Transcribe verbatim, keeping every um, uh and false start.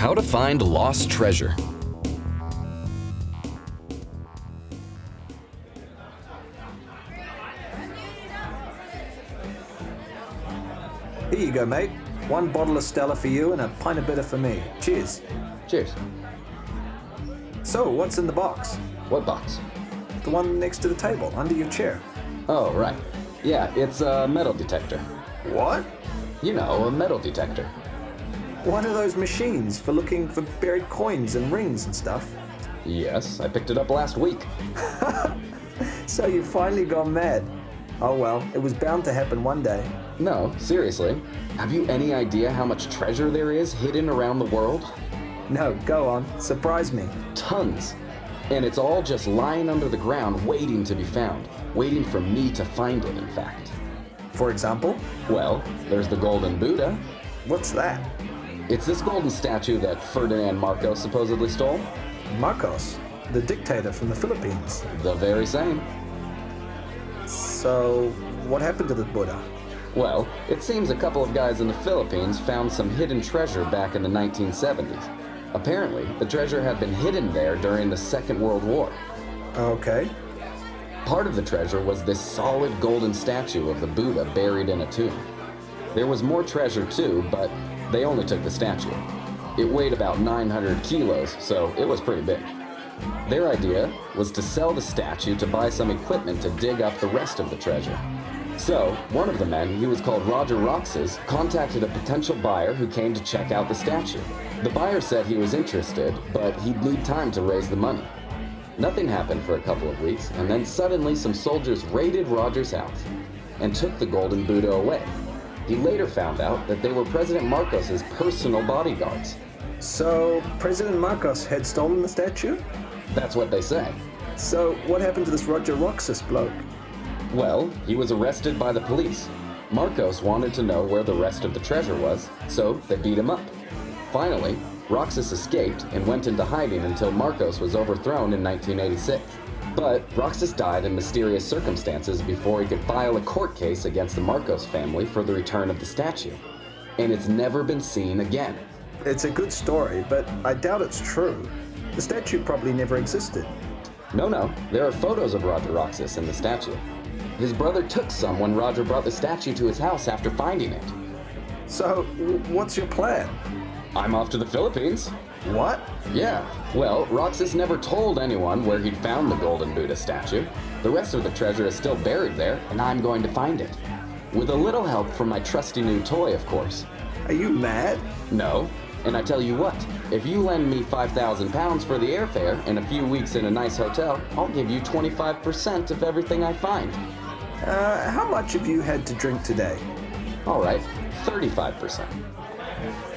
How to find lost treasure. Here you go, mate. One bottle of Stella for you and a pint of bitter for me. Cheers. Cheers. So, what's in the box? What box? The one next to the table, under your chair. Oh, right. Yeah, it's a metal detector. What? You know, a metal detector. One of those machines for looking for buried coins and rings and stuff. Yes, I picked it up last week. So you finally gone mad. Oh well, it was bound to happen one day. No, seriously. Have you any idea how much treasure there is hidden around the world? No, go on. Surprise me. Tons. And it's all just lying under the ground waiting to be found. Waiting for me to find it, in fact. For example? Well, there's the Golden Buddha. What's that? It's this golden statue that Ferdinand Marcos supposedly stole. Marcos, the dictator from the Philippines. The very same. So, what happened to the Buddha? Well, it seems a couple of guys in the Philippines found some hidden treasure back in the nineteen seventies. Apparently, the treasure had been hidden there during the Second World War. Okay. Part of the treasure was this solid golden statue of the Buddha buried in a tomb. There was more treasure too, but they only took the statue. It weighed about nine hundred kilos, so it was pretty big. Their idea was to sell the statue to buy some equipment to dig up the rest of the treasure. So, one of the men, he was called Roger Roxas, contacted a potential buyer who came to check out the statue. The buyer said he was interested, but he'd need time to raise the money. Nothing happened for a couple of weeks, and then suddenly some soldiers raided Roger's house and took the Golden Buddha away. He later found out that they were President Marcos's personal bodyguards. So, President Marcos had stolen the statue? That's what they say. So, what happened to this Roger Roxas bloke? Well, he was arrested by the police. Marcos wanted to know where the rest of the treasure was, so they beat him up. Finally, Roxas escaped and went into hiding until Marcos was overthrown in nineteen eighty-six. But Roxas died in mysterious circumstances before he could file a court case against the Marcos family for the return of the statue. And it's never been seen again. It's a good story, but I doubt it's true. The statue probably never existed. No, no, there are photos of Roger Roxas in the statue. His brother took some when Roger brought the statue to his house after finding it. So, w- what's your plan? I'm off to the Philippines. What? Yeah, well, Roxas never told anyone where he'd found the Golden Buddha statue. The rest of the treasure is still buried there, and I'm going to find it. With a little help from my trusty new toy, of course. Are you mad? No, and I tell you what, if you lend me five thousand pounds for the airfare and a few weeks in a nice hotel, I'll give you twenty-five percent of everything I find. Uh, how much have you had to drink today? All right, thirty-five percent.